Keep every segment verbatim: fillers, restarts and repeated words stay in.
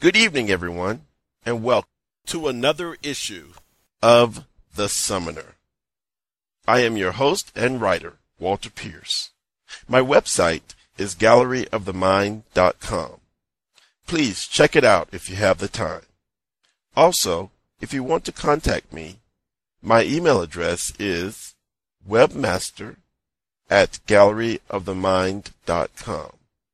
Good evening, everyone, and welcome to another issue of The Summoner. I am your host and writer, Walter Pierce. My website is gallery of the mind dot com. Please check it out if you have the time. Also, if you want to contact me, my email address is webmaster at gallery of the mind dot com.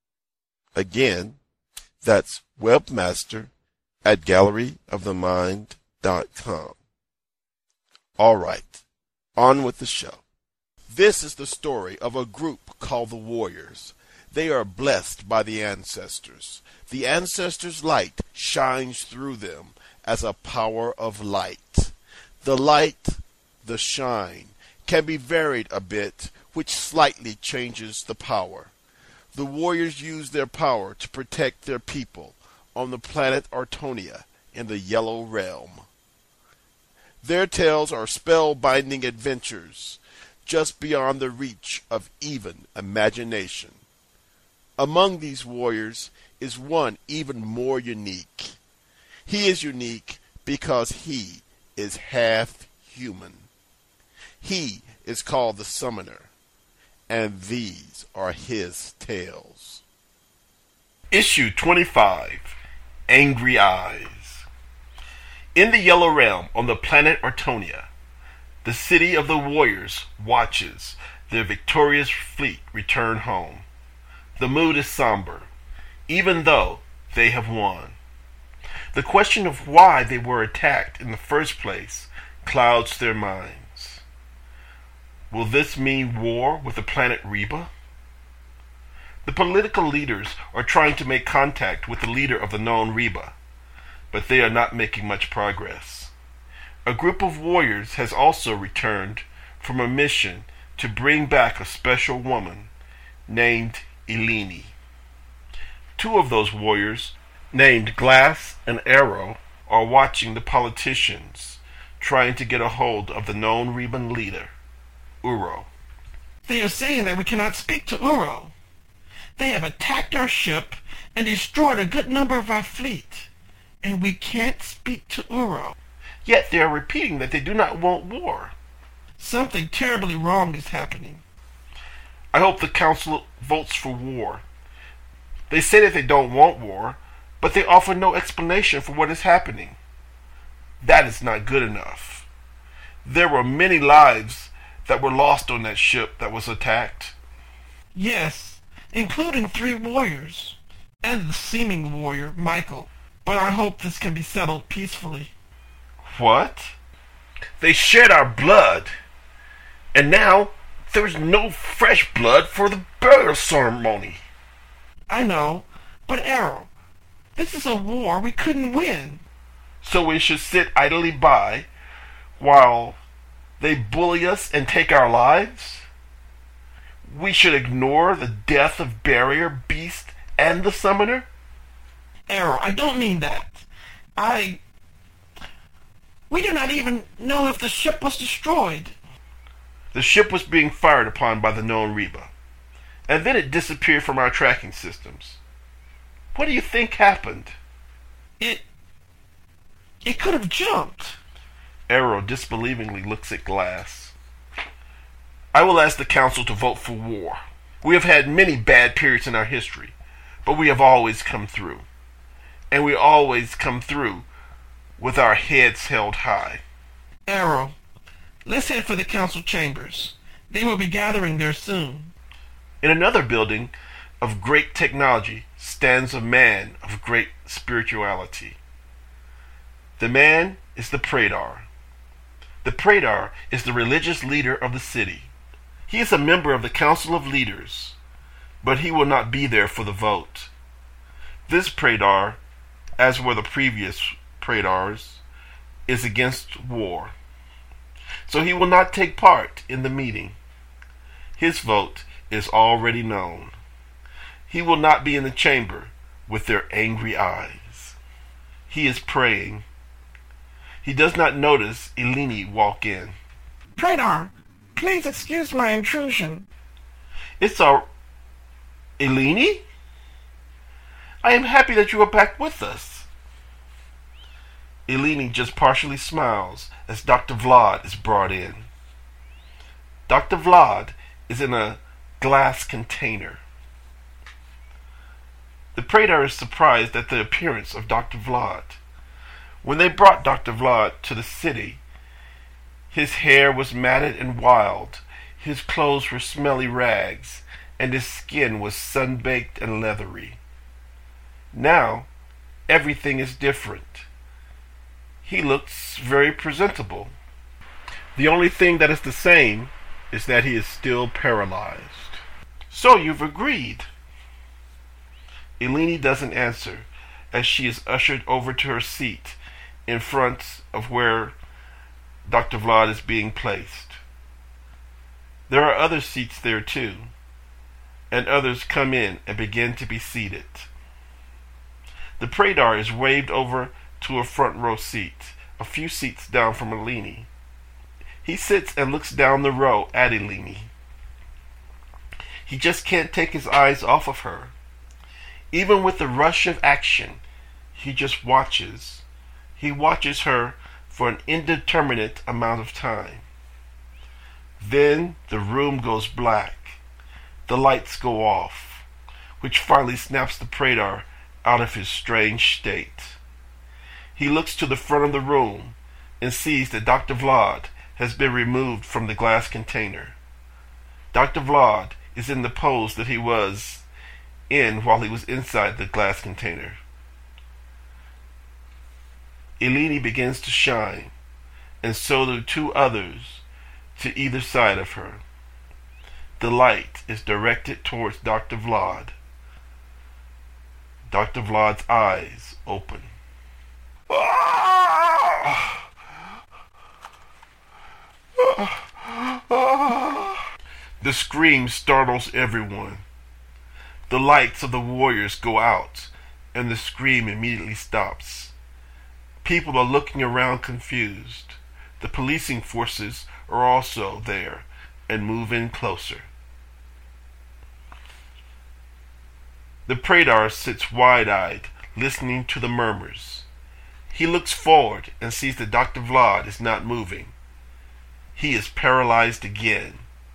Again, that's webmaster at gallery of the mind dot com. All right, on with the show. This is the story of a group called the Warriors. They are blessed by the ancestors. The ancestors' light shines through them as a power of light. The light, the shine, can be varied a bit, which slightly changes the power. The warriors use their power to protect their people on the planet Artonia in the Yellow Realm. Their tales are spellbinding adventures just beyond the reach of even imagination. Among these warriors is one even more unique. He is unique because he is half human. He is called the Summoner, and these are his tales. Issue twenty-five, Angry Eyes. In the Yellow Realm on the planet Artonia, the city of the warriors watches their victorious fleet return home. The mood is somber, even though they have won. The question of why they were attacked in the first place clouds their minds. Will this mean war with the planet Reba? The political leaders are trying to make contact with the leader of the known Reba, but they are not making much progress. A group of warriors has also returned from a mission to bring back a special woman named Eleni. Two of those warriors, named Glass and Arrow, are watching the politicians trying to get a hold of the known Reban leader, Uro. They are saying that we cannot speak to Uro. They have attacked our ship and destroyed a good number of our fleet, and we can't speak to Uro. Yet they are repeating that they do not want war. Something terribly wrong is happening. I hope the council votes for war. They say that they don't want war, but they offer no explanation for what is happening. That is not good enough. There were many lives that were lost on that ship that was attacked. Yes, including three warriors, and the seeming warrior, Michael. But I hope this can be settled peacefully. What? They shed our blood, and now there is no fresh blood for the burial ceremony. I know, but Arrow, this is a war we couldn't win. So we should sit idly by while they bully us and take our lives? We should ignore the death of Barrier, Beast, and the Summoner? Arrow, I don't mean that. I... We do not even know if the ship was destroyed. The ship was being fired upon by the known Reba, and then it disappeared from our tracking systems. What do you think happened? It... It could have jumped. Arrow disbelievingly looks at Glass. I will ask the council to vote for war. We have had many bad periods in our history, but we have always come through. And we always come through with our heads held high. Arrow, let's head for the council chambers. They will be gathering there soon. In another building of great technology stands a man of great spirituality. The man is the Praetor. The Praetor is the religious leader of the city. He is a member of the Council of Leaders, but he will not be there for the vote. This Praetor, as were the previous Praetors, is against war, so he will not take part in the meeting. His vote is already known. He will not be in the chamber with their angry eyes. He is praying. He does not notice Eleni walk in. Praetor, please excuse my intrusion. It's our... Eleni? I am happy that you are back with us. Eleni just partially smiles as Doctor Vlad is brought in. Doctor Vlad is in a glass container. The Praetor is surprised at the appearance of Doctor Vlad. When they brought Doctor Vlad to the city, his hair was matted and wild, his clothes were smelly rags, and his skin was sun-baked and leathery. Now, everything is different. He looks very presentable. The only thing that is the same is that he is still paralyzed. So you've agreed. Eleni doesn't answer as she is ushered over to her seat in front of where Doctor Vlad is being placed. There are other seats there too, and others come in and begin to be seated. The Praetor is waved over to a front row seat, a few seats down from Eleni. He sits and looks down the row at Eleni. He just can't take his eyes off of her. Even with the rush of action, he just watches. He watches her for an indeterminate amount of time. Then the room goes black. The lights go off, which finally snaps the Praetor out of his strange state. He looks to the front of the room and sees that Doctor Vlad has been removed from the glass container. Doctor Vlad is in the pose that he was in while he was inside the glass container. Eleni begins to shine, and so do two others to either side of her. The light is directed towards Doctor Vlad. Doctor Vlad's eyes open. The scream startles everyone. The lights of the warriors go out, and the scream immediately stops. People are looking around confused. The policing forces are also there and move in closer. The Praetor sits wide-eyed, listening to the murmurs. He looks forward and sees that Doctor Vlad is not moving. He is paralyzed again.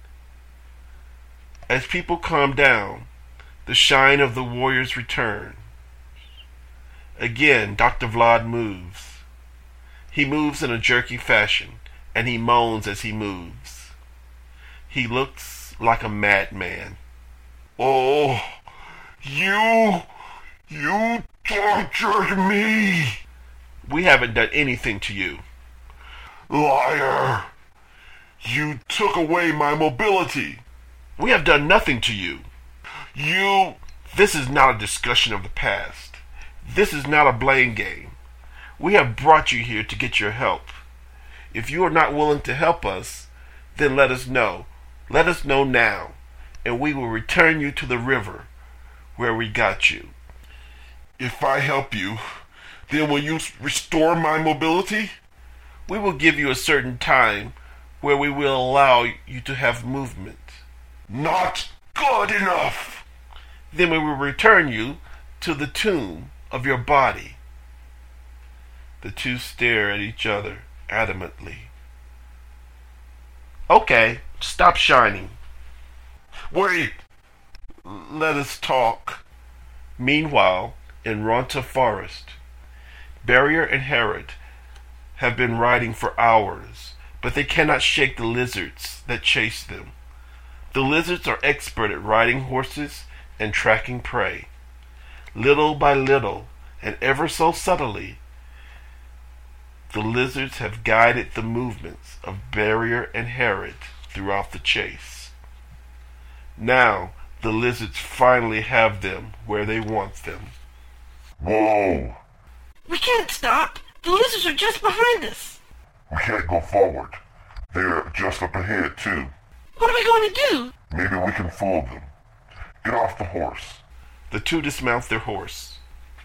As people calm down, the shine of the warriors returns. Again, Doctor Vlad moves. He moves in a jerky fashion, and he moans as he moves. He looks like a madman. Oh, you, you tortured me. We haven't done anything to you. Liar. You took away my mobility. We have done nothing to you. You... This is not a discussion of the past. This is not a blame game. We have brought you here to get your help. If you are not willing to help us, then let us know. Let us know now, and we will return you to the river where we got you. If I help you, then will you restore my mobility? We will give you a certain time where we will allow you to have movement. Not good enough! Then we will return you to the tomb of your body. The two stare at each other adamantly. Okay, stop shining. Wait! Let us talk. Meanwhile, in Ronta Forest, Barrier and Herod have been riding for hours, but they cannot shake the lizards that chase them. The lizards are expert at riding horses and tracking prey. Little by little, and ever so subtly, the lizards have guided the movements of Barrier and Herod throughout the chase. Now, the lizards finally have them where they want them. Whoa! We can't stop. The lizards are just behind us. We can't go forward. They're just up ahead, too. What are we going to do? Maybe we can fool them. Get off the horse. The two dismount their horse.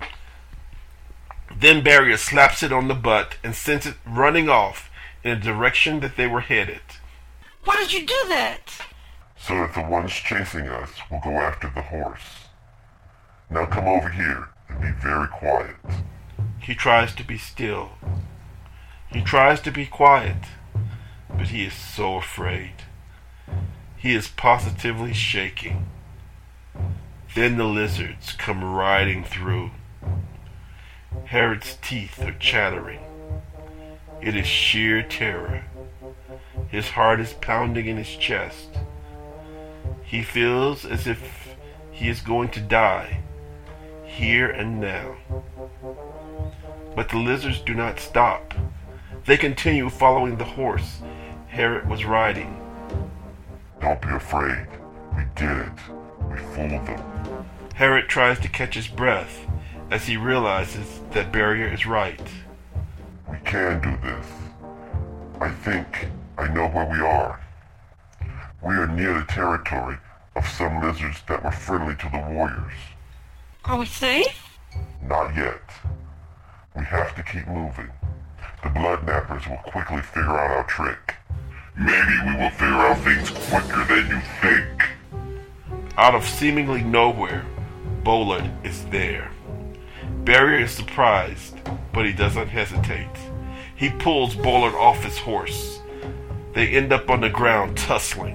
Then Barrier slaps it on the butt and sends it running off in a direction that they were headed. Why did you do that? So that the ones chasing us will go after the horse. Now come over here and be very quiet. He tries to be still. He tries to be quiet, but he is so afraid. He is positively shaking. Then the lizards come riding through. Herod's teeth are chattering. It is sheer terror. His heart is pounding in his chest. He feels as if he is going to die, here and now. But the lizards do not stop. They continue following the horse Herod was riding. Don't be afraid. We did it. We fooled them. Herod tries to catch his breath as he realizes that Barrier is right. We can do this. I think I know where we are. We are near the territory of some lizards that were friendly to the warriors. Are we safe? Not yet. We have to keep moving. The bloodnappers will quickly figure out our trick. Maybe we will figure out things quicker than you think. Out of seemingly nowhere, Bolard is there. Barrier is surprised, but he doesn't hesitate. He pulls Bolard off his horse. They end up on the ground tussling.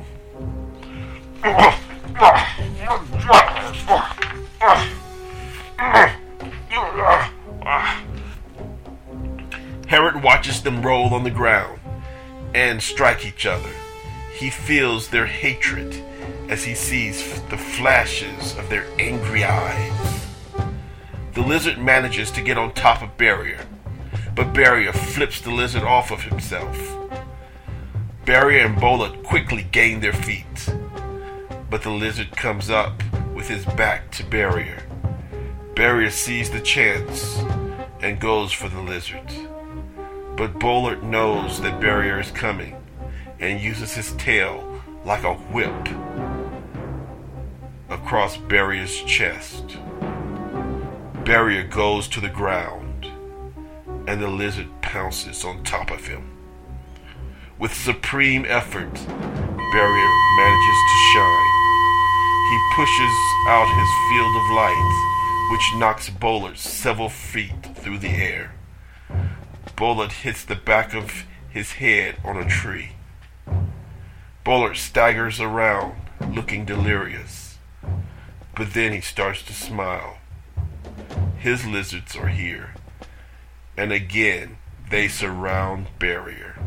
Herod watches them roll on the ground and strike each other. He feels their hatred as he sees the flashes of their angry eyes. The lizard manages to get on top of Barrier, but Barrier flips the lizard off of himself. Barrier and Bolard quickly gain their feet, but the lizard comes up with his back to Barrier. Barrier sees the chance and goes for the lizard. But Bolard knows that Barrier is coming and uses his tail like a whip across Barrier's chest. Barrier goes to the ground and the lizard pounces on top of him. With supreme effort, Barrier manages to shine. He pushes out his field of light, which knocks Bolard several feet through the air. Bolard hits the back of his head on a tree. Bolard staggers around, looking delirious. But then he starts to smile. His lizards are here, and again they surround Barrier.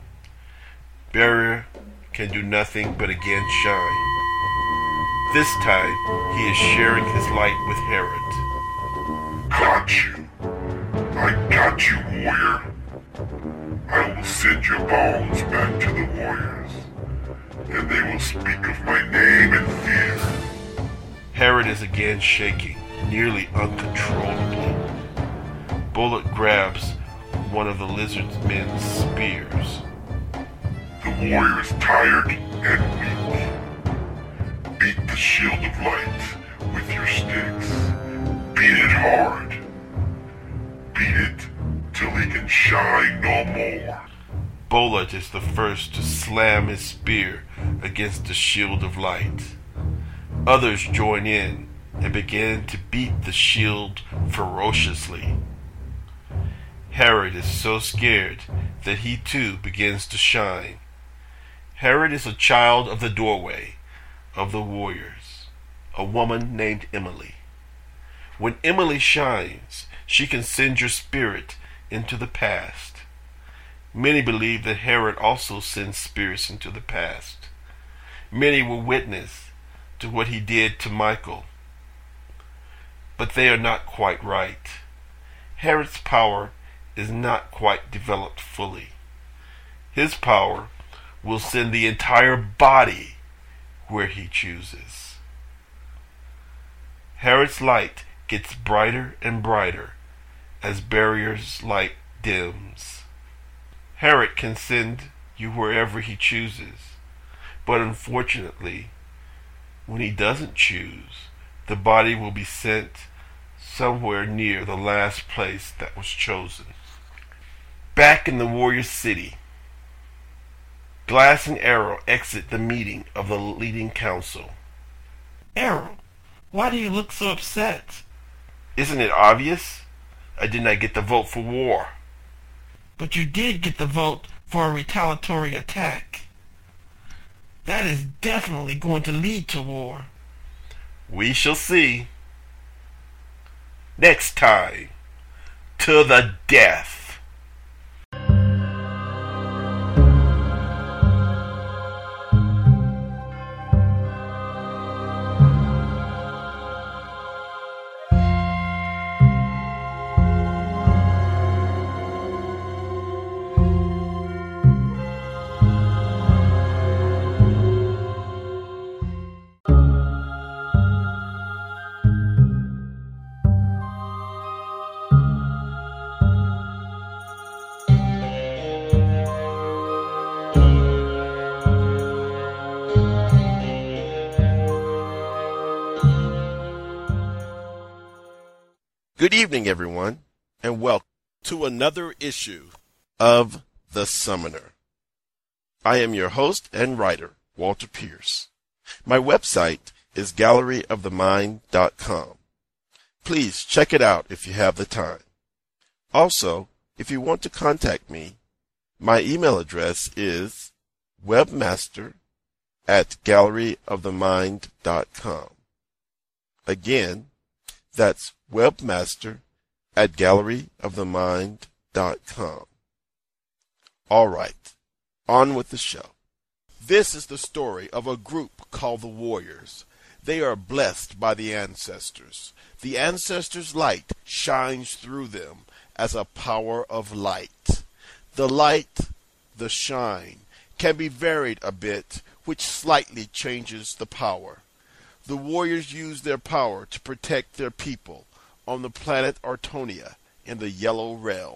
Barrier can do nothing but again shine. This time he is sharing his light with Herod. Got you. I got you, warrior. I will send your bones back to the warriors, and they will speak of my name in fear. Herod is again shaking, nearly uncontrollably. Bolard grabs one of the lizard men's spears. The warrior is tired and weak. Beat the shield of light with your sticks. Beat it hard. Beat it till he can shine no more. Bolard is the first to slam his spear against the shield of light. Others join in and begin to beat the shield ferociously. Herod is so scared that he too begins to shine. Herod is a child of the doorway of the warriors, a woman named Emily. When Emily shines, she can send your spirit into the past. Many believe that Herod also sends spirits into the past. Many were witness to what he did to Michael. But they are not quite right. Herod's power is not quite developed fully. His power will send the entire body where he chooses. Herod's light gets brighter and brighter as Barrier's light dims. Herod can send you wherever he chooses, but unfortunately, when he doesn't choose, the body will be sent somewhere near the last place that was chosen. Back in the warrior city, Glass and Arrow exit the meeting of the leading council. Arrow, why do you look so upset? Isn't it obvious? I did not get the vote for war. But you did get the vote for a retaliatory attack. That is definitely going to lead to war. We shall see. Next time, to the death. Good evening, everyone, and welcome to another issue of The Summoner. I am your host and writer, Walter Pierce. My website is gallery of the mind dot com. Please check it out if you have the time. Also, if you want to contact me, my email address is webmaster at gallery of the mind dot com. Again, that's webmaster at gallery of the mind dot com. All right, on with the show. This is the story of a group called the Warriors. They are blessed by the ancestors. The ancestors' light shines through them as a power of light. The light, the shine, can be varied a bit, which slightly changes the power. The warriors use their power to protect their people on the planet Artonia in the Yellow Realm.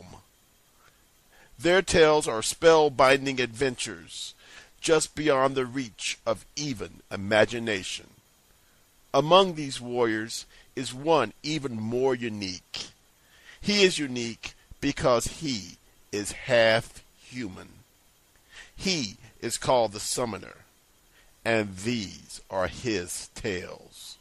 Their tales are spellbinding adventures just beyond the reach of even imagination. Among these warriors is one even more unique. He is unique because he is half human. He is called the Summoner, and these are his tales.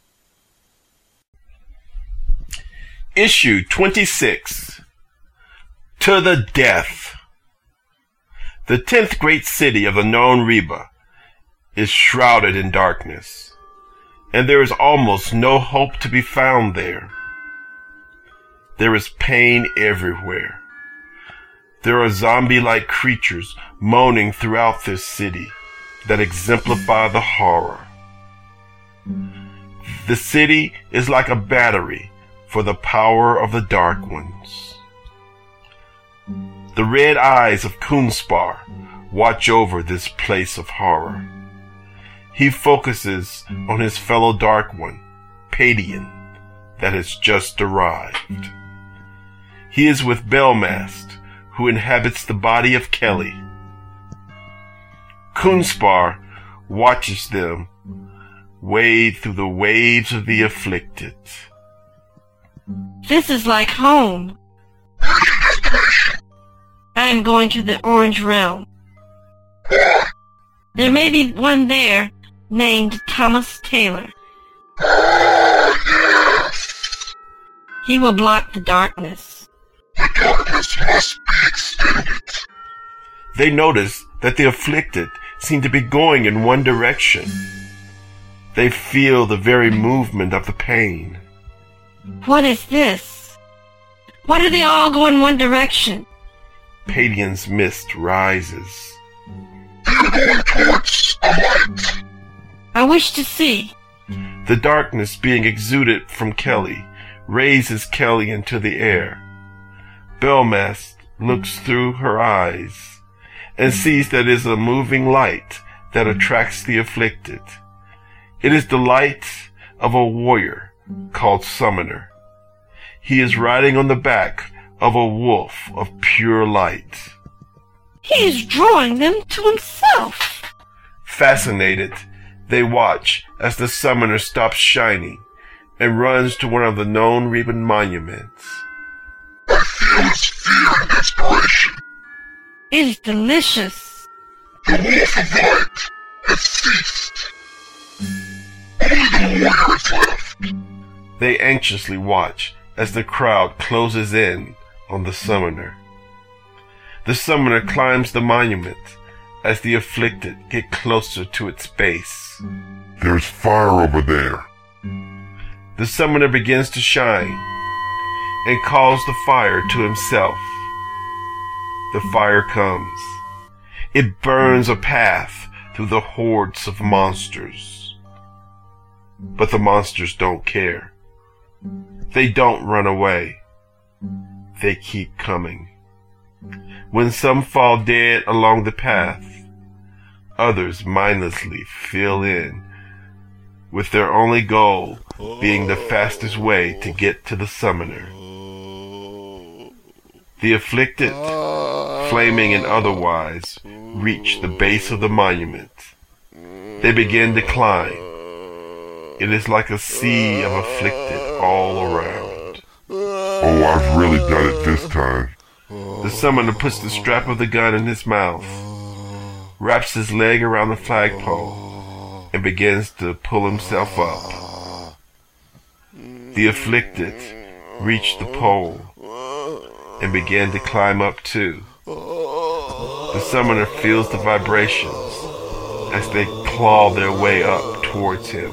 Issue twenty-six, To the Death. The tenth great city of the known Reba is shrouded in darkness, and there is almost no hope to be found there. There is pain everywhere. There are zombie-like creatures moaning throughout this city that exemplify the horror. The city is like a battery for the power of the Dark Ones. The red eyes of Kunspar watch over this place of horror. He focuses on his fellow Dark One, Padian, that has just arrived. He is with Belmast, who inhabits the body of Kelly. Kunspar watches them wade through the waves of the afflicted. This is like home. I am going to the Orange Realm. There may be one there named Thomas Taylor. He will block the darkness. The darkness must be extended. They notice that the afflicted seem to be going in one direction. They feel the very movement of the pain. What is this? Why do they all go in one direction? Padian's mist rises. They're going towards a light. I wish to see. The darkness being exuded from Kelly raises Kelly into the air. Belmast looks through her eyes and sees that it is a moving light that attracts the afflicted. It is the light of a warrior called Summoner. He is riding on the back of a wolf of pure light. He is drawing them to himself. Fascinated, they watch as the Summoner stops shining and runs to one of the known Reban monuments. I feel his fear and desperation. It is delicious. The wolf of light has ceased. Only the warrior is left. They anxiously watch as the crowd closes in on the summoner. The summoner climbs the monument as the afflicted get closer to its base. There's fire over there. The summoner begins to shine and calls the fire to himself. The fire comes. It burns a path through the hordes of monsters. But the monsters don't care. They don't run away. They keep coming. When some fall dead along the path, others mindlessly fill in, with their only goal being the fastest way to get to the summoner. The afflicted, flaming and otherwise, reach the base of the monument. They begin to climb. It is like a sea of afflicted all around. Oh, I've really done it this time. The summoner puts the strap of the gun in his mouth, wraps his leg around the flagpole, and begins to pull himself up. The afflicted reach the pole and begin to climb up too. The summoner feels the vibrations as they claw their way up towards him.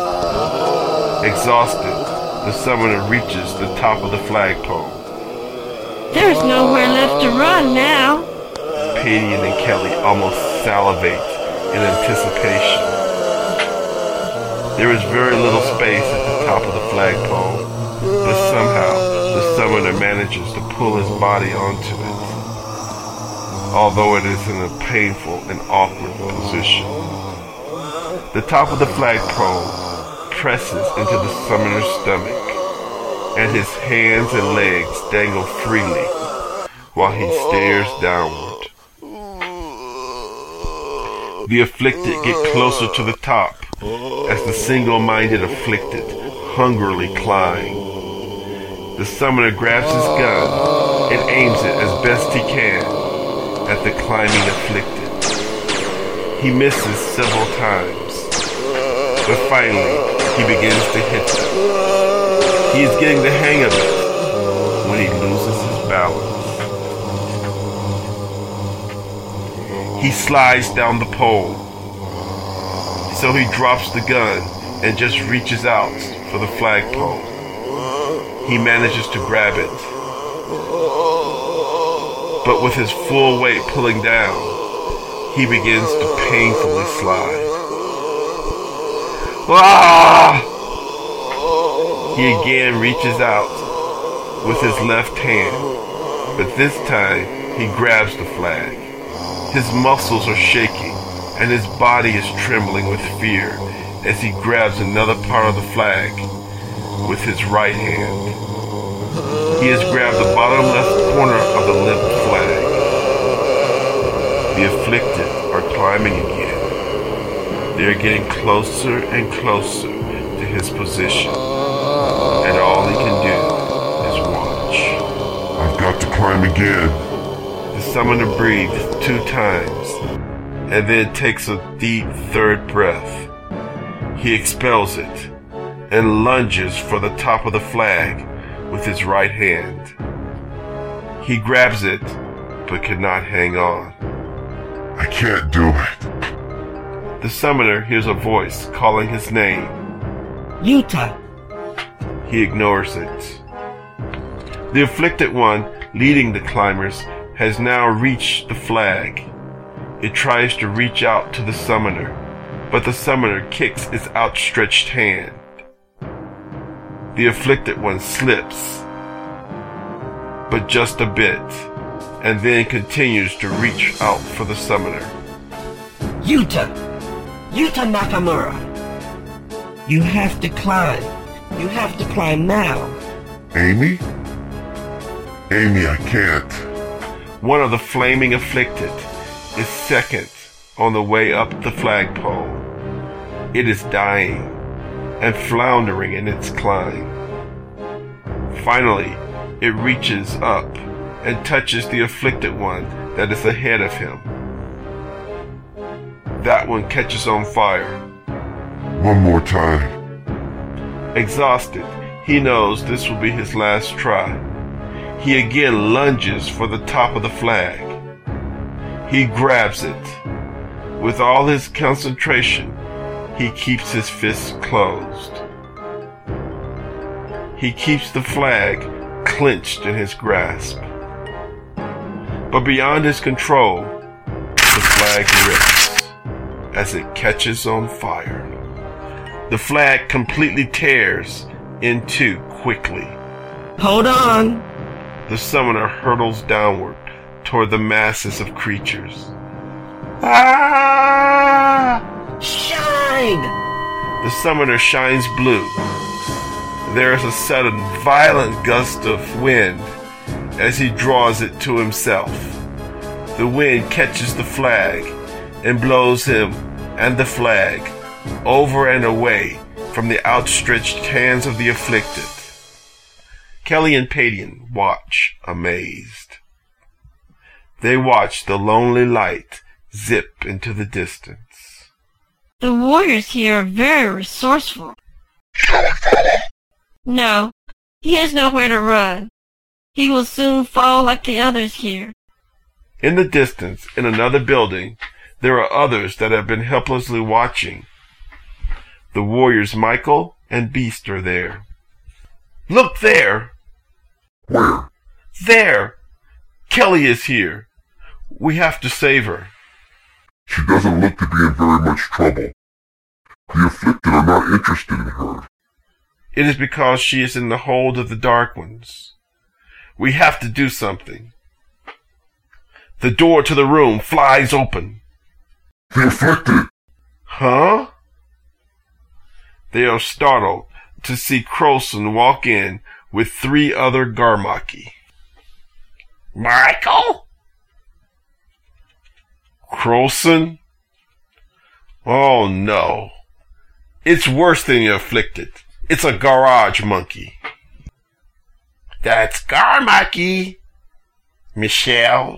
Exhausted, the summoner reaches the top of the flagpole. There's nowhere left to run now. Padian and Kelly almost salivate in anticipation. There is very little space at the top of the flagpole, but somehow the summoner manages to pull his body onto it, although it is in a painful and awkward position. The top of the flagpole presses into the summoner's stomach, and his hands and legs dangle freely while he stares downward. The afflicted get closer to the top as the single-minded afflicted hungrily climb. The summoner grabs his gun and aims it as best he can at the climbing afflicted. He misses several times, but finally he begins to hit them. He is getting the hang of it when he loses his balance. He slides down the pole, so he drops the gun and just reaches out for the flagpole. He manages to grab it, but with his full weight pulling down, he begins to painfully slide. Ah! He again reaches out with his left hand, but this time he grabs the flag. His muscles are shaking and his body is trembling with fear as he grabs another part of the flag with his right hand. He has grabbed the bottom left corner of the limp flag. The afflicted are climbing again. They are getting closer and closer to his position, and all he can do is watch. I've got to climb again. The summoner breathes two times, and then takes a deep third breath. He expels it, and lunges for the top of the flag with his right hand. He grabs it, but cannot hang on. I can't do it. The summoner hears a voice calling his name. Yuta. He ignores it. The afflicted one, leading the climbers, has now reached the flag. It tries to reach out to the summoner, but the summoner kicks its outstretched hand. The afflicted one slips, but just a bit, and then continues to reach out for the summoner. Yuta. Yuta Nakamura. You have to climb. You have to climb now. Amy? Amy, I can't. One of the flaming afflicted is second on the way up the flagpole. It is dying and floundering in its climb. Finally, it reaches up and touches the afflicted one that is ahead of him. That one catches on fire. One more time. Exhausted, He knows this will be his last try. He again lunges for the top of the flag. He grabs it. With all his concentration, he keeps his fists closed. He keeps the flag clenched in his grasp. But beyond his control, the flag rips as it catches on fire. The flag completely tears in two quickly. Hold on. The summoner hurtles downward toward the masses of creatures. Ah! Shine! The summoner shines blue. There is a sudden violent gust of wind as he draws it to himself. The wind catches the flag and blows him and the flag over and away from the outstretched hands of the afflicted. Kelly and Padian watch amazed. They watch the lonely light zip into the distance. The warriors here are very resourceful. No, he has nowhere to run. He will soon fall like the others here. In the distance, in another building, there are others that have been helplessly watching. The warriors Michael and Beast are there. Look there! Where? There! Kelly is here. We have to save her. She doesn't look to be in very much trouble. The afflicted are not interested in her. It is because she is in the hold of the Dark Ones. We have to do something. The door to the room flies open. The afflicted! Huh? They are startled to see Crowson walk in with three other Garmaki. Michael? Crowson? Oh no. It's worse than the afflicted. It's a garage monkey. That's Garmaki, Michelle.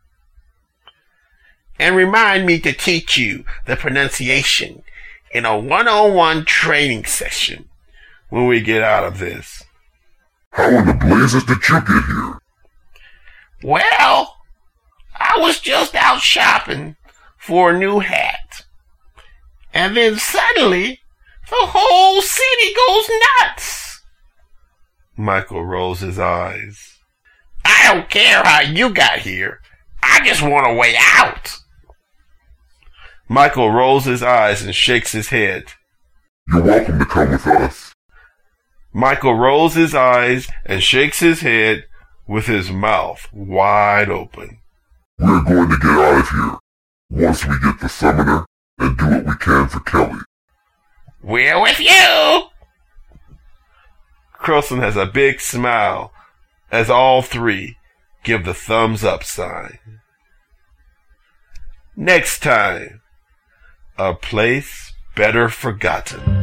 And remind me to teach you the pronunciation in a one-on-one training session when we get out of this. How in the blazes did you get here? Well, I was just out shopping for a new hat. And then suddenly, the whole city goes nuts. Michael rolls his eyes. I don't care how you got here. I just want a way out. Michael rolls his eyes and shakes his head. You're welcome to come with us. Michael rolls his eyes and shakes his head with his mouth wide open. We're going to get out of here once we get the summoner and do what we can for Kelly. We're with you! Crowson has a big smile as all three give the thumbs up sign. Next time, A Place Better Forgotten.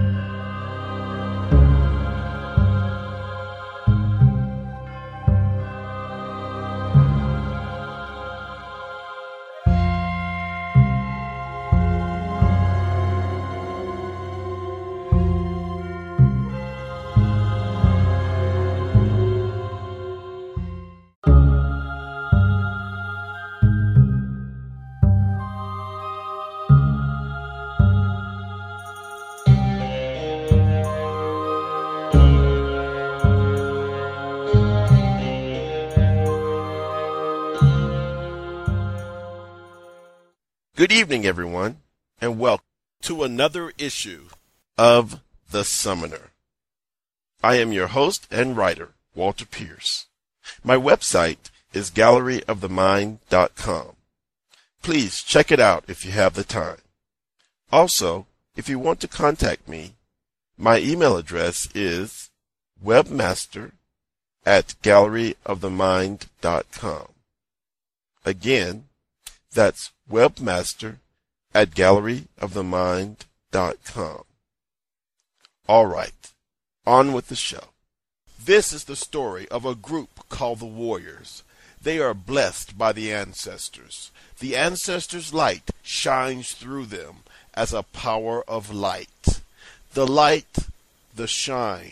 Good evening, everyone, and welcome to another issue of The Summoner. I am your host and writer, Walter Pierce. My website is gallery of the mind dot com. Please check it out if you have the time. Also, if you want to contact me, my email address is webmaster at gallery of the mind dot com. Again, that's webmaster at gallery of the mind dot com. All right, on with the show. This is the story of a group called the Warriors. They are blessed by the ancestors. The ancestors' light shines through them as a power of light. The light, the shine,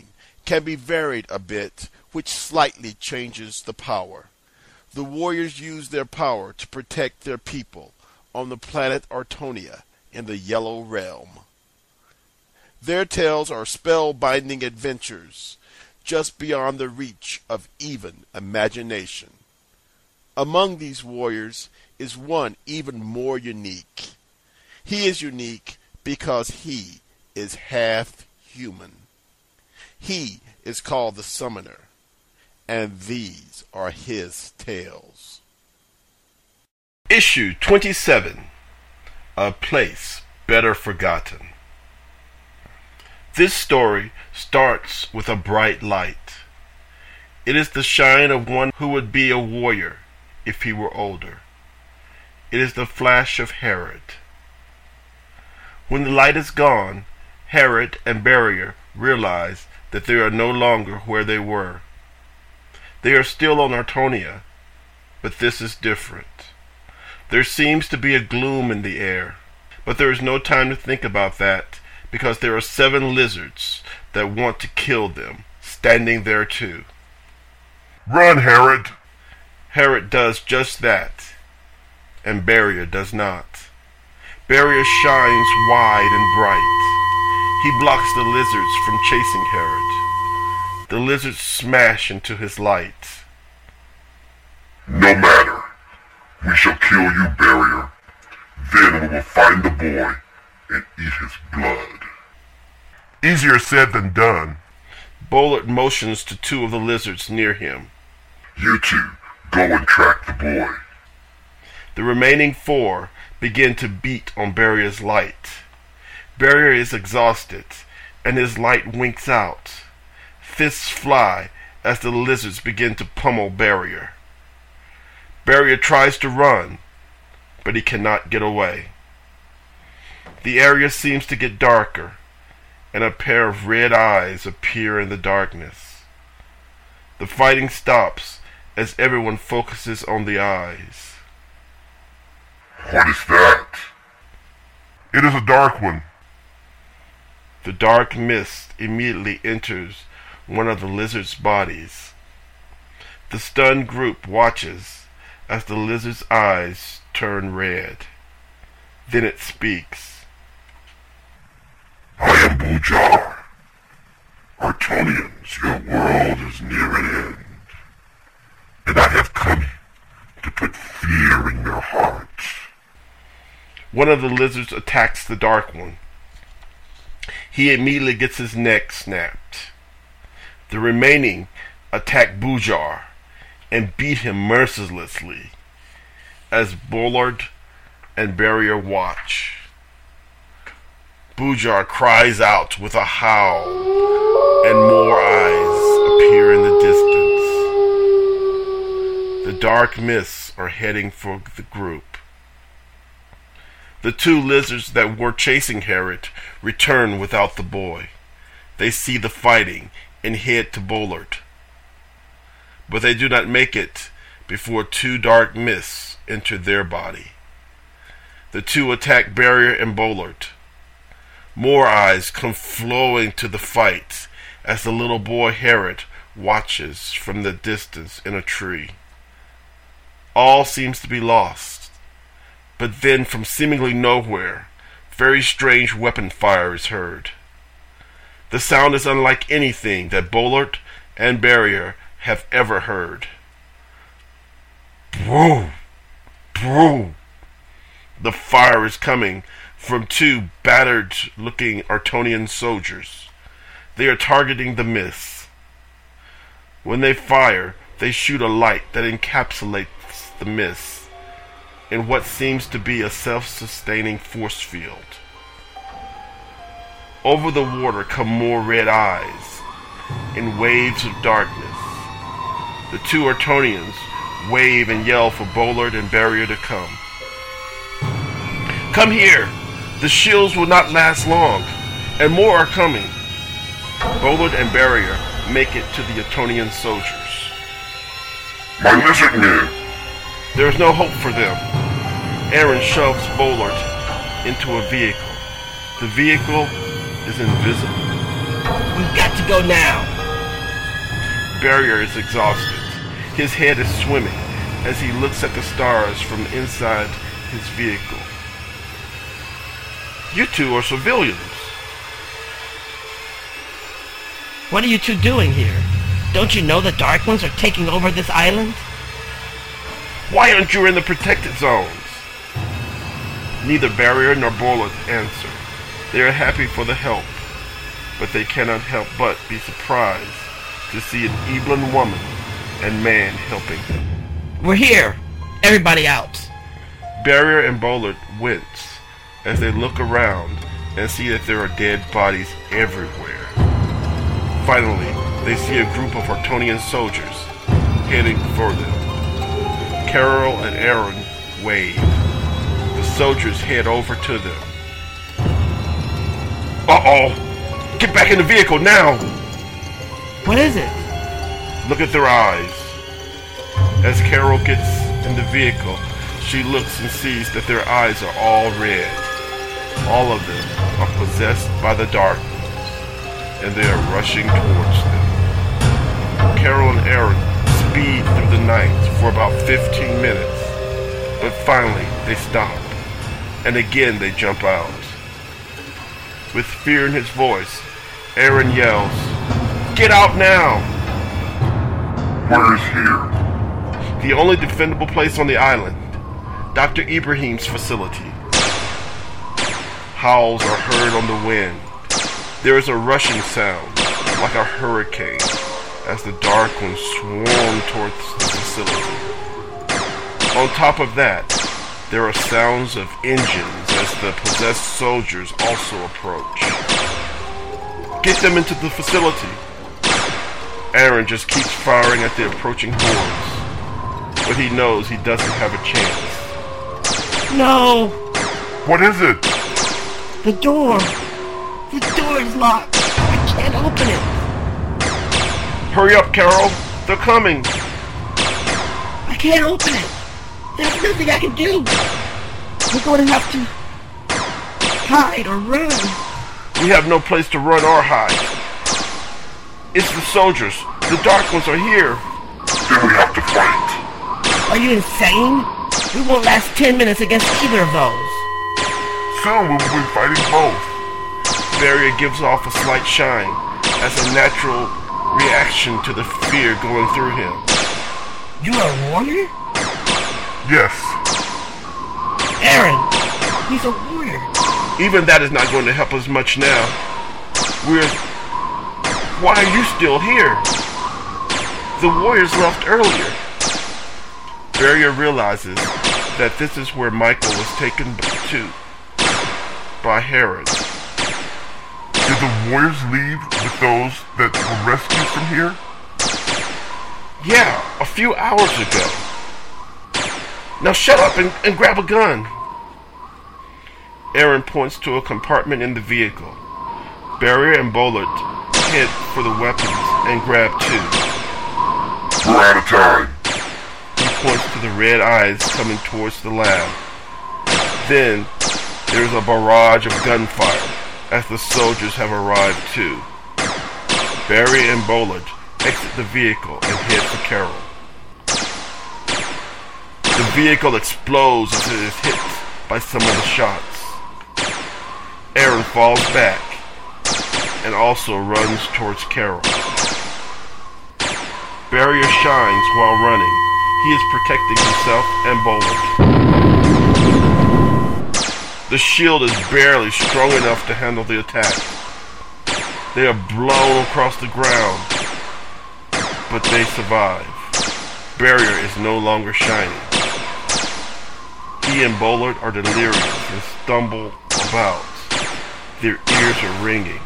can be varied a bit, which slightly changes the power. The warriors use their power to protect their people on the planet Artonia in the Yellow Realm. Their tales are spellbinding adventures just beyond the reach of even imagination. Among these warriors is one even more unique. He is unique because he is half human. He is called the Summoner, and these are his tales. Issue twenty-seven, A Place Better Forgotten. This story starts with a bright light. It is the shine of one who would be a warrior if he were older. It is the flash of Herod. When the light is gone, Herod and Barrier realize that they are no longer where they were. They are still on Artonia, but this is different. There seems to be a gloom in the air, but there is no time to think about that, because there are seven lizards that want to kill them, standing there too. Run, Herod! Herod does just that, and Barrier does not. Barrier shines wide and bright. He blocks the lizards from chasing Herod. The lizards smash into his light. No matter. We shall kill you, Barrier. Then we will find the boy and eat his blood. Easier said than done. Bollard motions to two of the lizards near him. You two, go and track the boy. The remaining four begin to beat on Barrier's light. Barrier is exhausted, and his light winks out. Fists fly as the lizards begin to pummel Barrier. Barrier tries to run, but he cannot get away. The area seems to get darker, and a pair of red eyes appear in the darkness. The fighting stops as everyone focuses on the eyes. What is that? It is a dark one. The dark mist immediately enters one of the lizard's bodies. The stunned group watches as the lizard's eyes turn red. Then it speaks. I am Bujar. Artonians, your world is near an end. And I have come to put fear in your hearts. One of the lizards attacks the Dark One. He immediately gets his neck snapped. The remaining attack Bujar and beat him mercilessly as Bollard and Barrier watch. Bujar cries out with a howl, and more eyes appear in the distance. The dark mists are heading for the group. The two lizards that were chasing Herod return without the boy. They see the fighting and head to Bollard. But they do not make it before two dark mists enter their body. The two attack Barrier and Bollard. More eyes come flowing to the fight as the little boy Herod watches from the distance in a tree. All seems to be lost, but then from seemingly nowhere, very strange weapon fire is heard. The sound is unlike anything that Bollard and Barrier have ever heard. Bro! Bro! The fire is coming from two battered-looking Artonian soldiers. They are targeting the mists. When they fire, they shoot a light that encapsulates the mist in what seems to be a self-sustaining force field. Over the water come more red eyes in waves of darkness. The two Artonians wave and yell for Bollard and Barrier to come. Come here! The shields will not last long, and more are coming. Bollard and Barrier make it to the Artonian soldiers. My lizard men! There is no hope for them. Aaron shoves Bollard into a vehicle. The vehicle is invisible. We've got to go now. Barrier is exhausted. His head is swimming as he looks at the stars from inside his vehicle. You two are civilians. What are you two doing here? Don't you know the Dark Ones are taking over this island? Why aren't you in the protected zones? Neither Barrier nor Bullet answer. They are happy for the help, but they cannot help but be surprised to see an Eblan woman and man helping them. We're here. Everybody out. Barrier and Bullet wince as they look around and see that there are dead bodies everywhere. Finally, they see a group of Artonian soldiers heading for them. Carol and Aaron wave. The soldiers head over to them. Uh-oh! Get back in the vehicle now! What is it? Look at their eyes. As Carol gets in the vehicle, she looks and sees that their eyes are all red. All of them are possessed by the darkness, and they are rushing towards them. Carol and Aaron speed through the night for about fifteen minutes, but finally they stop, and again they jump out. With fear in his voice, Aaron yells, "Get out now!" Where is here? The only defendable place on the island, Doctor Ibrahim's facility. Howls are heard on the wind. There is a rushing sound, like a hurricane, as the Dark Ones swarm towards the facility. On top of that, there are sounds of engines as the possessed soldiers also approach. Get them into the facility. Aaron just keeps firing at the approaching hordes, but he knows he doesn't have a chance. No! What is it? The door! The door is locked! I can't open it! Hurry up, Carol! They're coming! I can't open it! There's nothing I can do! We're going to have to hide or run. We have no place to run or hide. It's the soldiers. The Dark Ones are here. Then we have to fight. Are you insane? We won't last ten minutes against either of those. Soon we will be fighting both. Barrier gives off a slight shine as a natural reaction to the fear going through him. You are a warrior? Yes. Aaron, he's a warrior. Even that is not going to help us much now. We're... Why are you still here? The warriors left earlier. Barrier realizes that this is where Michael was taken to by Herod. Did the warriors leave with those that were rescued from here? Yeah, a few hours ago. Now shut up and, and grab a gun. Aaron points to a compartment in the vehicle. Barrier and Bullet head for the weapons and grab two. We're out of time. He points to the red eyes coming towards the lab. Then there's a barrage of gunfire as the soldiers have arrived too. Barrier and Bullet exit the vehicle and head for Carol. The vehicle explodes as it is hit by some of the shots. Aaron falls back and also runs towards Carol. Barrier shines while running. He is protecting himself and Bullet. The shield is barely strong enough to handle the attack. They are blown across the ground, but they survive. Barrier is no longer shining. He and Bullet are delirious and stumble about. Their ears are ringing.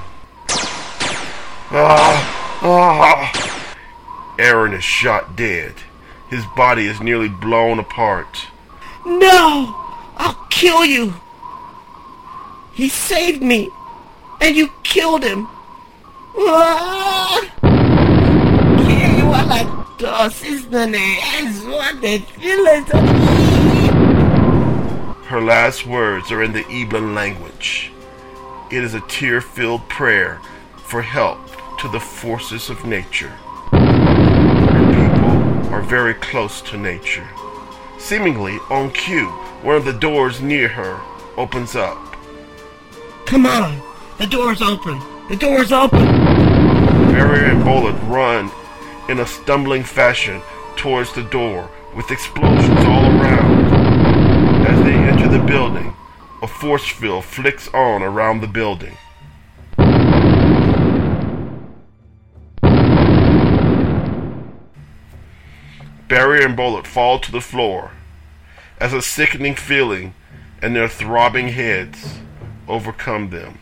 Ah! Ah! Aaron is shot dead. His body is nearly blown apart. No! I'll kill you! He saved me! And you killed him! Ah! Que wala dosis na es what the feelings of me. Her last words are in the Eblan language. It is a tear-filled prayer for help to the forces of nature. are very close to nature. Seemingly on cue, one of the doors near her opens up. Come on! The door's open! The door's open! Barrier and Bullet run in a stumbling fashion towards the door with explosions all around. As they enter the building, a force field flicks on around the building. Barrier and Bullet fall to the floor as a sickening feeling and their throbbing heads overcome them.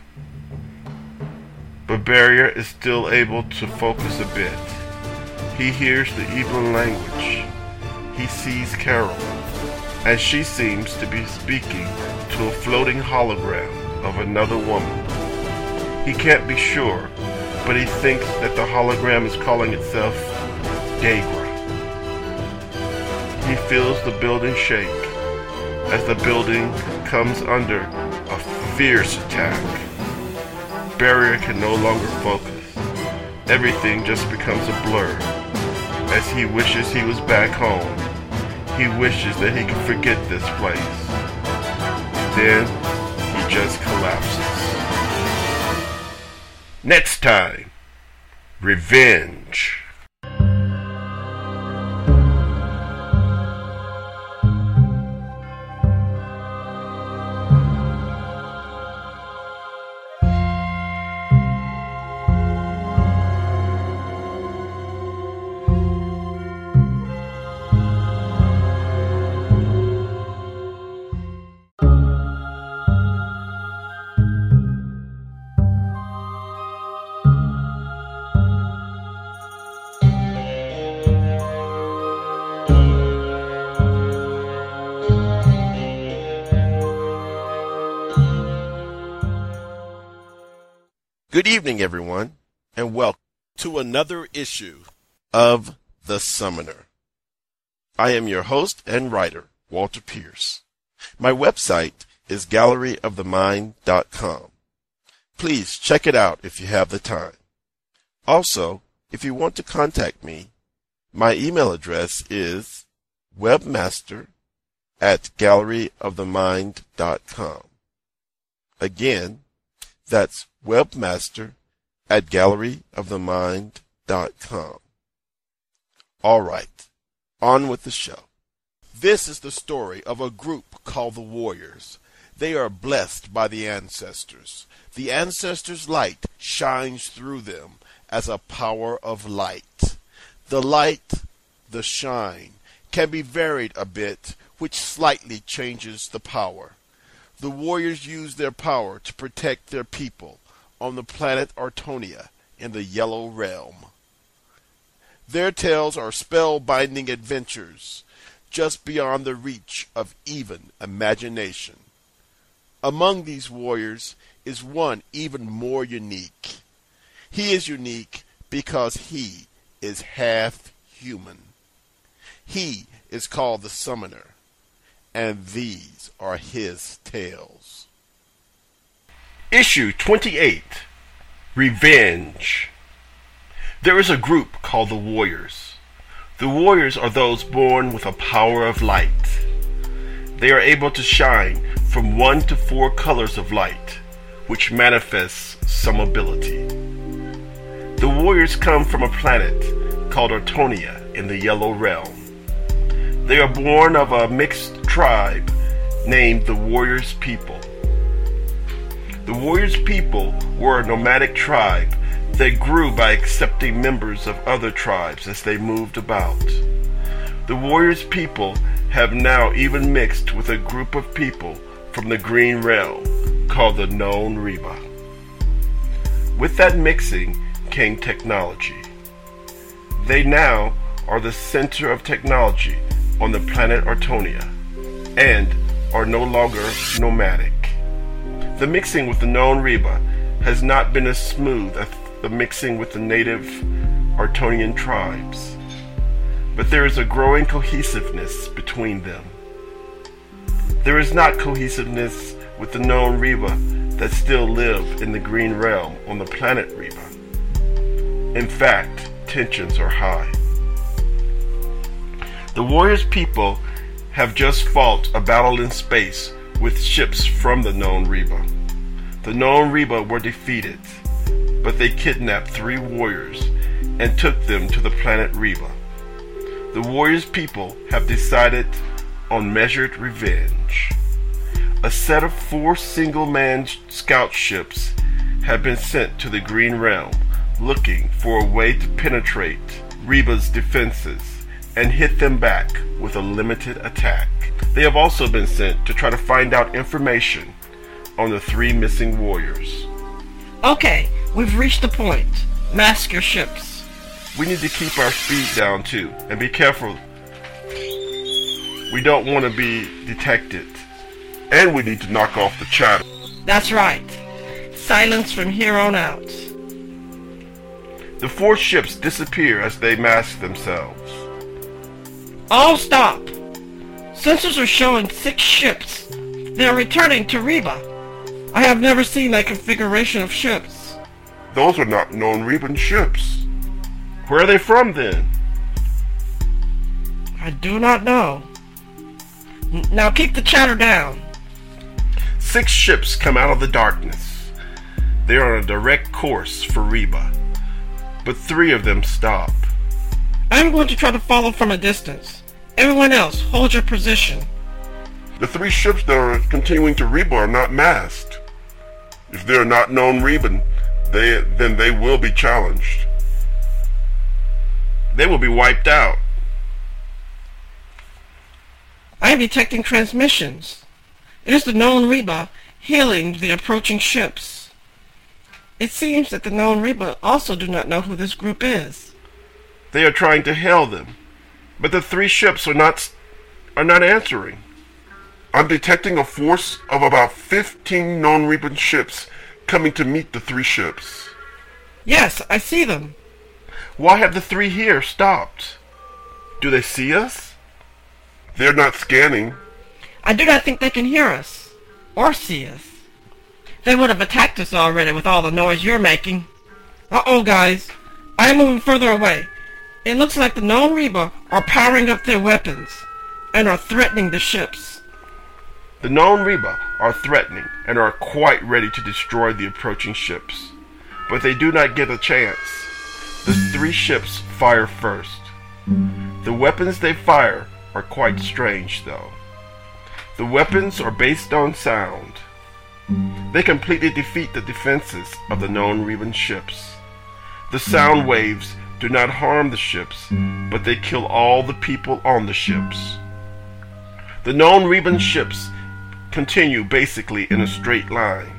But Barrier is still able to focus a bit. He hears the Evelyn language. He sees Carol, and she seems to be speaking to a floating hologram of another woman. He can't be sure, but he thinks that the hologram is calling itself Dagra. He feels the building shake as the building comes under a fierce attack. Barrier can no longer focus. Everything just becomes a blur. As he wishes he was back home, he wishes that he could forget this place. Then he just collapses. Next time, Revenge. Good evening, everyone, and welcome to another issue of The Summoner. I am your host and writer, Walter Pierce. My website is gallery of the mind dot com. Please check it out if you have the time. Also, if you want to contact me, my email address is webmaster at gallery of the mind dot com. Again, that's webmaster at gallery of the mind dot com. All right, on with the show. This is the story of a group called the Warriors. They are blessed by the ancestors. The ancestors' light shines through them as a power of light. The light, the shine, can be varied a bit, which slightly changes the power. The Warriors use their power to protect their people on the planet Artonia in the Yellow Realm. Their tales are spellbinding adventures just beyond the reach of even imagination. Among these warriors is one even more unique. He is unique because he is half human. He is called the Summoner, and these are his tales. Issue twenty-eight, Revenge. There is a group called the Warriors. The Warriors are those born with a power of light. They are able to shine from one to four colors of light, which manifests some ability. The Warriors come from a planet called Artonia in the Yellow Realm. They are born of a mixed tribe named the Warriors People. The Warriors People were a nomadic tribe that grew by accepting members of other tribes as they moved about. The Warriors People have now even mixed with a group of people from the Green Realm called the Known Reba. With that mixing came technology. They now are the center of technology on the planet Artonia and are no longer nomadic. The mixing with the Known Reba has not been as smooth as the mixing with the native Artonian tribes, but there is a growing cohesiveness between them. There is not cohesiveness with the Known Reba that still live in the Green Realm on the planet Reba. In fact, tensions are high. The Warriors people have just fought a battle in space with ships from the known Reba. The known Reba were defeated, but they kidnapped three warriors and took them to the planet Reba. The Warriors people have decided on measured revenge. A set of four single-man scout ships have been sent to the Green Realm looking for a way to penetrate Reba's defenses and hit them back with a limited attack. They have also been sent to try to find out information on the three missing warriors. Okay, we've reached the point. Mask your ships. We need to keep our speed down too, and be careful. We don't want to be detected. And we need to knock off the chatter. That's right. Silence from here on out. The four ships disappear as they mask themselves. All stop. Sensors are showing six ships. They're returning to Reba. I have never seen that configuration of ships. Those are not known Reban ships. Where are they from then? I do not know. N- now keep the chatter down. Six ships come out of the darkness. They are on a direct course for Reba, but three of them stop. I'm going to try to follow from a distance. Everyone else, hold your position. The three ships that are continuing to Reba are not masked. If they are not known Reban, they, then they will be challenged. They will be wiped out. I am detecting transmissions. It is the known Reba hailing the approaching ships. It seems that the known Reba also do not know who this group is. They are trying to hail them, but the three ships are not are not answering. I'm detecting a force of about fifteen known Reban ships coming to meet the three ships. Yes, I see them. Why have the three here stopped? Do they see us? They're not scanning. I do not think they can hear us, or see us. They would have attacked us already with all the noise you're making. Uh-oh, guys. I am moving further away. It looks like the known Reba are powering up their weapons and are threatening the ships. The known Reba are threatening and are quite ready to destroy the approaching ships, but they do not get a chance. The three ships fire first. The weapons they fire are quite strange, though. The weapons are based on sound. They completely defeat the defenses of the known Reban ships. The sound waves do not harm the ships, but they kill all the people on the ships. The known Reban ships continue basically in a straight line.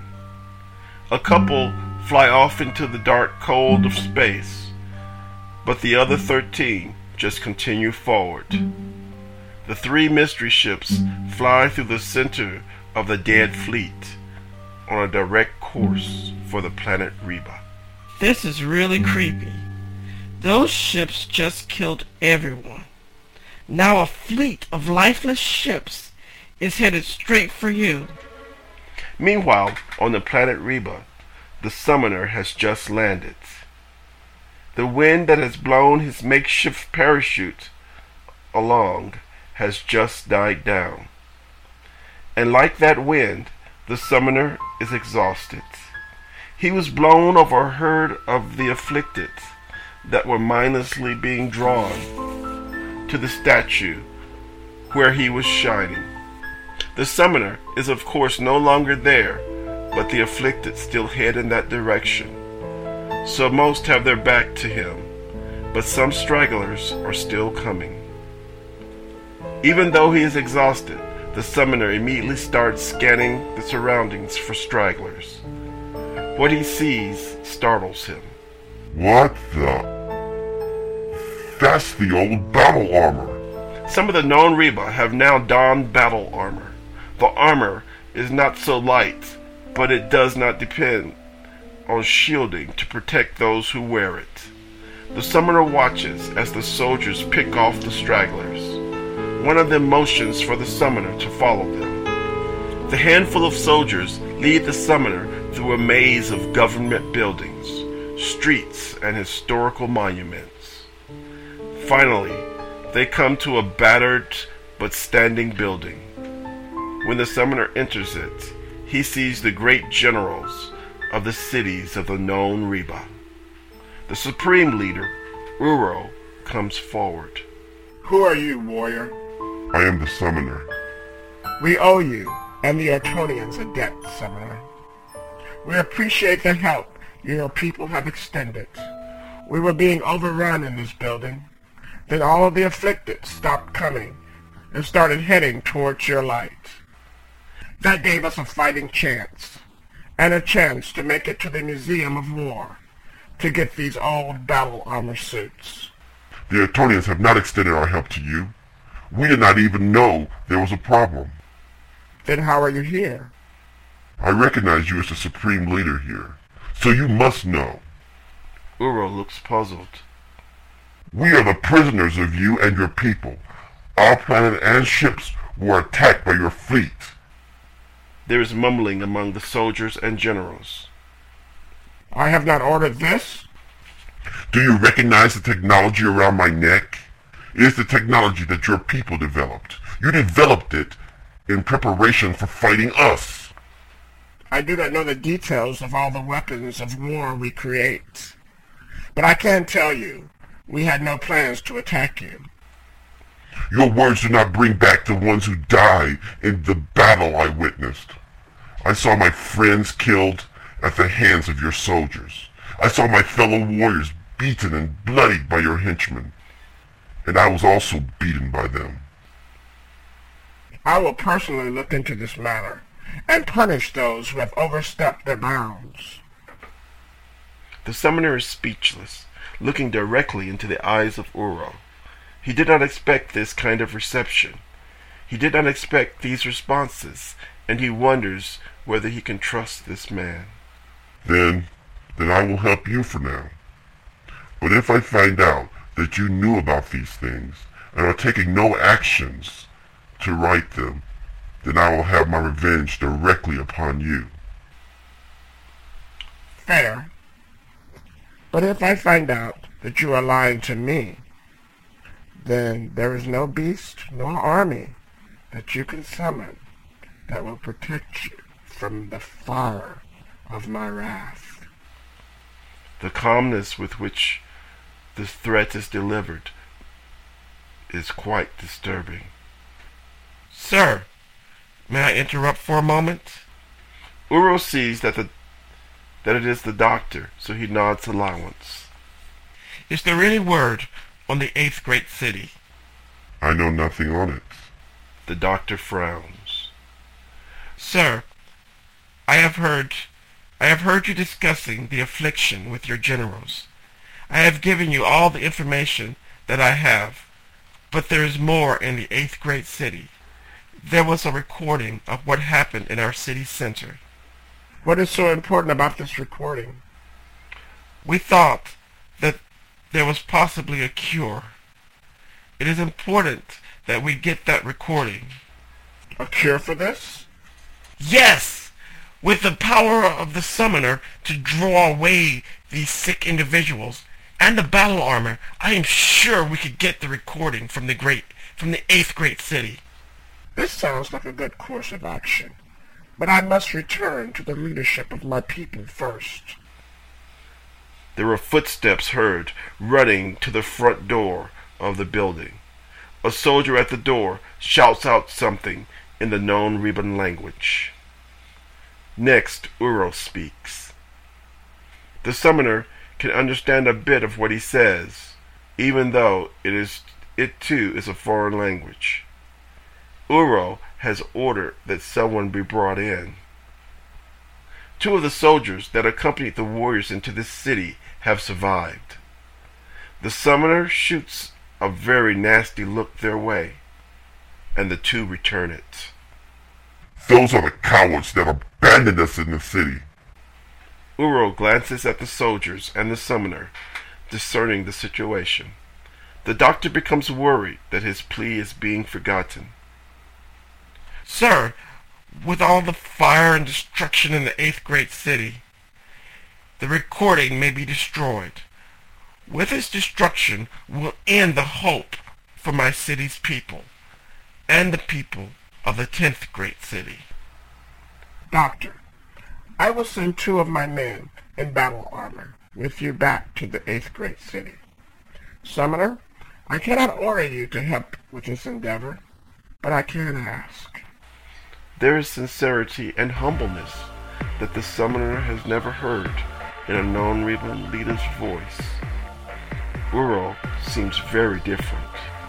A couple fly off into the dark cold of space, but the other thirteen just continue forward. The three mystery ships fly through the center of the dead fleet on a direct course for the planet Reba. This is really creepy. Those ships just killed everyone. Now a fleet of lifeless ships is headed straight for you. Meanwhile, on the planet Reba, the summoner has just landed. The wind that has blown his makeshift parachute along has just died down. And like that wind, the summoner is exhausted. He was blown over a herd of the afflicted that were mindlessly being drawn to the statue where he was shining. The summoner is of course no longer there, but the afflicted still head in that direction. So most have their back to him, but some stragglers are still coming. Even though he is exhausted, the summoner immediately starts scanning the surroundings for stragglers. What he sees startles him. What the? That's the old battle armor. Some of the known Reba have now donned battle armor. The armor is not so light, but it does not depend on shielding to protect those who wear it. The summoner watches as the soldiers pick off the stragglers. One of them motions for the summoner to follow them. The handful of soldiers lead the summoner through a maze of government buildings, streets, and historical monuments. Finally, They come to a battered but standing building. When the summoner enters it, he sees the great generals of the cities of the known Reba. The supreme leader, Uro, comes forward. Who are you, warrior? I am the summoner. We owe you and the Artonians a debt, summoner. We appreciate the help your people have extended. We were being overrun in this building. Then all of the afflicted stopped coming and started heading towards your light. That gave us a fighting chance, and a chance to make it to the Museum of War, to get these old battle armor suits. The Artonians have not extended our help to you. We did not even know there was a problem. Then how are you here? I recognize you as the supreme leader here, so you must know. Uro looks puzzled. We are the prisoners of you and your people. Our planet and ships were attacked by your fleet. There is mumbling among the soldiers and generals. I have not ordered this. Do you recognize the technology around my neck? It is the technology that your people developed. You developed it in preparation for fighting us. I do not know the details of all the weapons of war we create. But I can tell you, we had no plans to attack you. Your words do not bring back the ones who died in the battle I witnessed. I saw my friends killed at the hands of your soldiers. I saw my fellow warriors beaten and bloodied by your henchmen. And I was also beaten by them. I will personally look into this matter and punish those who have overstepped their bounds. The summoner is speechless, looking directly into the eyes of Uro. He did not expect this kind of reception. He did not expect these responses, and he wonders whether he can trust this man. Then, then I will help you for now. But if I find out that you knew about these things and are taking no actions to right them, then I will have my revenge directly upon you. Fair. But if I find out that you are lying to me, then there is no beast nor army that you can summon that will protect you from the fire of my wrath. The calmness with which this threat is delivered is quite disturbing. Sir, may I interrupt for a moment? Uro sees that the that it is the doctor, so he nods allowance. Is there any word on the eighth great city? I know nothing on it. The doctor frowns. Sir, I have heard I have heard you discussing the affliction with your generals. I have given you all the information that I have, but there is more in the eighth great city. There was a recording of what happened in our city center. What is so important about this recording? We thought that there was possibly a cure. It is important that we get that recording. A cure for this? Yes! With the power of the summoner to draw away these sick individuals and the battle armor, I am sure we could get the recording from the great, from the eighth great city. This sounds like a good course of action, but I must return to the leadership of my people first. There are footsteps heard running to the front door of the building. A soldier at the door shouts out something in the known Reban language. Next, Uro speaks. The summoner can understand a bit of what he says, even though it is it too is a foreign language. Uro has ordered that someone be brought in. Two of the soldiers that accompanied the warriors into this city have survived. The summoner shoots a very nasty look their way, and the two return it. Those are the cowards that abandoned us in the city. Uro glances at the soldiers and the summoner, discerning the situation. The doctor becomes worried that his plea is being forgotten. Sir, with all the fire and destruction in the eighth great city, the recording may be destroyed. With its destruction will end the hope for my city's people and the people of the tenth great city. Doctor, I will send two of my men in battle armor with you back to the eighth great city. Summoner, I cannot order you to help with this endeavor, but I can ask. There is sincerity and humbleness that the summoner has never heard in a known Reba leader's voice. Uro seems very different.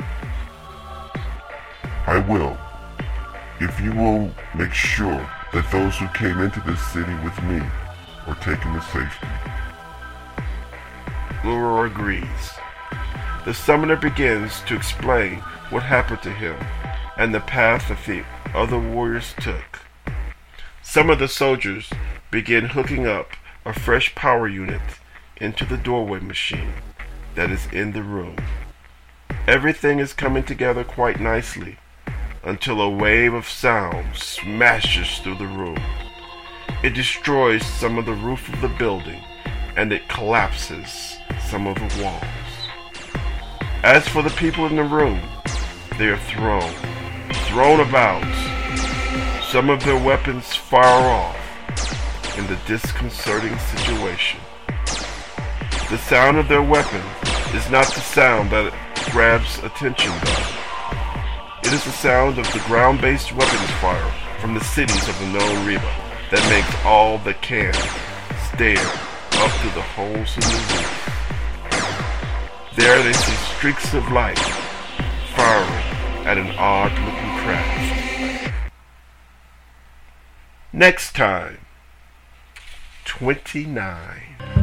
I will, if you will make sure that those who came into this city with me are taken to safety. Uro agrees. The summoner begins to explain what happened to him and the path that the other warriors took. Some of the soldiers begin hooking up a fresh power unit into the doorway machine that is in the room. Everything is coming together quite nicely until a wave of sound smashes through the room. It destroys some of the roof of the building and it collapses some of the walls. As for the people in the room, they are thrown, thrown about. Some of their weapons fire off in the disconcerting situation. The sound of their weapon is not the sound that grabs attention though. It is the sound of the ground-based weapons fire from the cities of the known Reba that makes all that can stare up through the holes in the roof. There they see streaks of light firing at an odd-looking craft. Next time, twenty-nine.